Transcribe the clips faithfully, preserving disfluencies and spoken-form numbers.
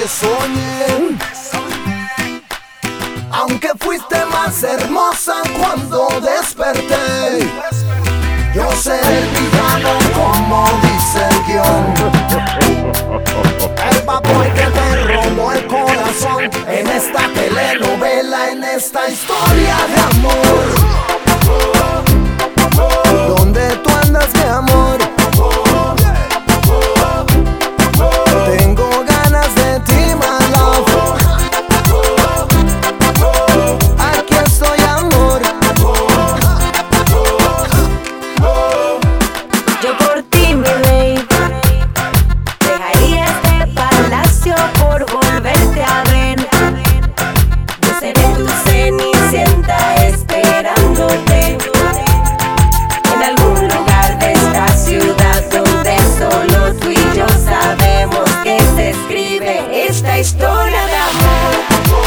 te soñé. Aunque fuiste más hermosa cuando desperté, yo seré el villano como dice el guión. El bad boy que te robó el corazón en esta telenovela, en esta historia de amor. ¿Dónde tú andas, mi amor? Tengo ganas de ti, my love. Aquí estoy, amor. Yo por ti, mi rey, dejaría este palacio por volverte a ver. Yo seré tu cenicienta esperándote en algún lugar de esta ciudad donde solo tú y yo sabemos que se escribe esta historia de amor.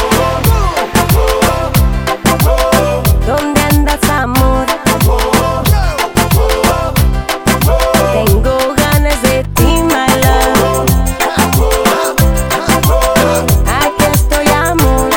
¿Dónde andas, amor? Tengo ganas de ti, my love. Aquí estoy, amor.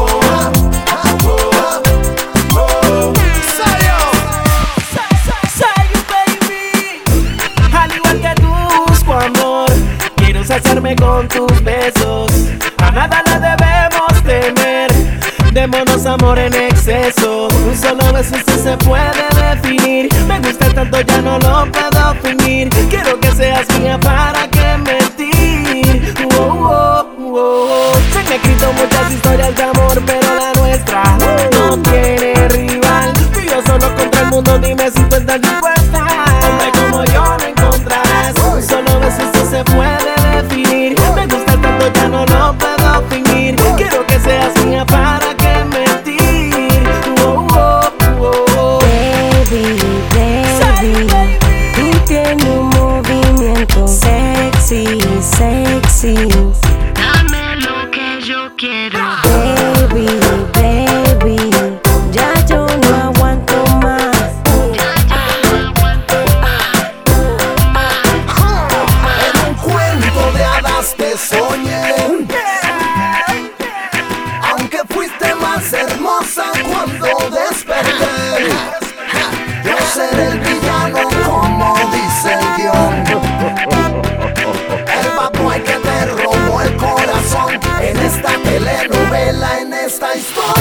Al igual que tú busco amor, quiero saciarme con tus besos. A nada le debemos temer, démonos amor en exceso. Un solo beso sí se puede definir. Me gusta tanto ya no lo puedo fingir. Quiero que seas mía, para qué mentir. Oh, oh, oh, oh. Se han escrito muchas historias de amor, pero la nuestra no tiene rival. Tú y yo solo contra el mundo, dime si tú estás dispuesta. Hombre como yo no encontrarás. Un solo beso sí se puede definir. Me gusta tanto ya no lo puedo fingir. Quiero que seas mía, para qué mentir. Oh, oh, oh, oh. Baby, baby, tú tienes un movimiento sexy, sexy. Dame lo que yo quiero. Baby, baby, ya yo no aguanto más. En un cuento de hadas te soñé. Aunque fuiste más hermosa cuando desperté, yo seré el villano como dice el guión. El bad boy que te robó el corazón en esta telenovela, en esta historia.